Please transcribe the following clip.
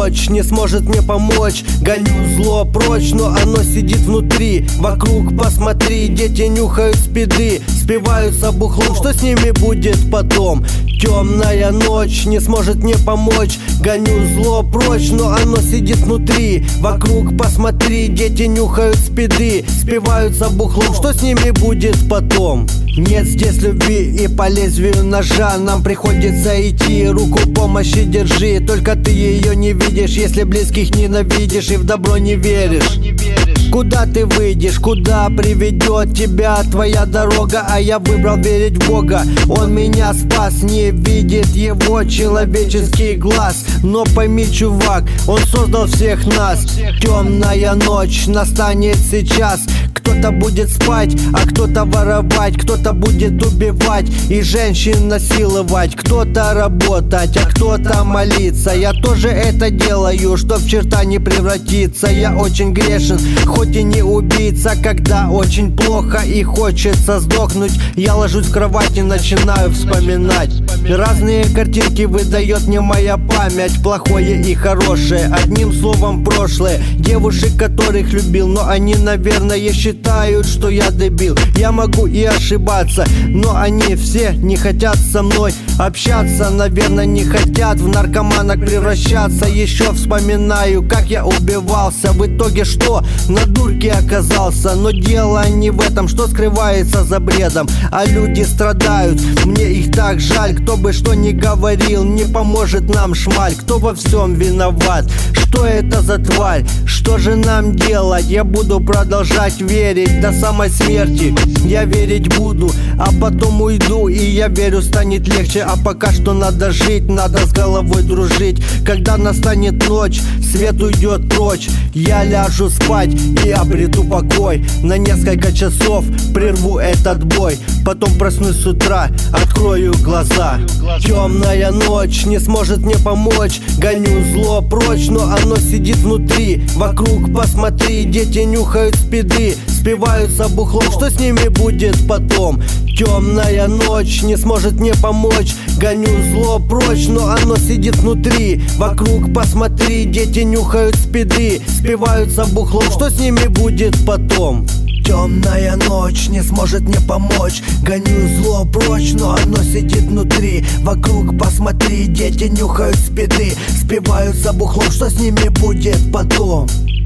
ночь не сможет мне помочь. Гоню зло прочь, но оно сидит внутри. Вокруг посмотри, дети нюхают спиды, спиваются бухлом, что с ними будет потом? Темная ночь не сможет мне помочь. Гоню зло прочь, но оно сидит внутри. Вокруг посмотри, дети нюхают спиды, спиваются бухлом, что с ними будет потом? Нет здесь любви и по лезвию ножа нам приходится идти. Руку помощи держи, только ты ее не видишь, если близких ненавидишь и в добро не веришь. Куда ты выйдешь, куда приведет тебя твоя дорога? А я выбрал верить в Бога. Он меня спас, не видит его человеческий глаз. Но пойми, чувак, он создал всех нас. Темная ночь настанет сейчас. Кто-то будет спать, а кто-то воровать, кто-то будет убивать и женщин насиловать, кто-то работать, а кто-то молиться. Я тоже это делаю, чтоб в черта не превратиться. Я очень грешен, хоть и не убийца. Когда очень плохо и хочется сдохнуть, я ложусь в кровать и начинаю вспоминать. Разные картинки выдает мне моя память, плохое и хорошее, одним словом прошлое. Девушек, которых любил, но они, наверное, считают, что я дебил. Я могу и ошибаться, но они все не хотят со мной общаться. Наверное, не хотят в наркоманок превращаться. Еще вспоминаю, как я убивался. В итоге что? На дурке оказался. Но дело не в этом, что скрывается за бредом, а люди страдают, мне их так жаль. Кто бы что ни говорил, не поможет нам шмаль. Кто во всем виноват? Что это за тварь? Что же нам делать? Я буду продолжать верить до самой смерти. Я верить буду, а потом уйду. И я верю, станет легче. А пока что надо жить, надо с головой дружить. Когда настанет ночь, свет уйдет прочь, я ляжу спать и обрету покой. На несколько часов прерву этот бой, потом проснусь с утра, открою глаза. Темная ночь не сможет мне помочь. Гоню зло прочь, но оно сидит внутри. Вокруг посмотри, дети нюхают спиды, спиваются бухлом, что с ними будет потом? Темная ночь не сможет мне помочь. Гоню зло прочь, но оно сидит внутри. Вокруг посмотри, дети нюхают спиды, спиваются бухлом, что с ними будет потом? Темная ночь не сможет мне помочь. Гоню зло прочь, но оно сидит внутри. Вокруг посмотри, дети нюхают спиды, спиваются бухлом, что с ними будет потом?